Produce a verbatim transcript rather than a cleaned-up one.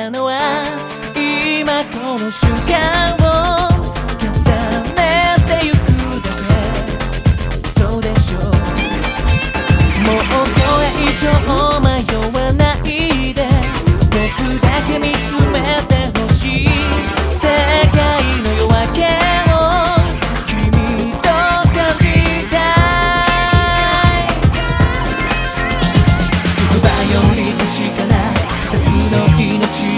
たのは今この瞬間を重ねてゆくだけ、そうでしょう。もうこれ以上迷わないで僕だけ見つめ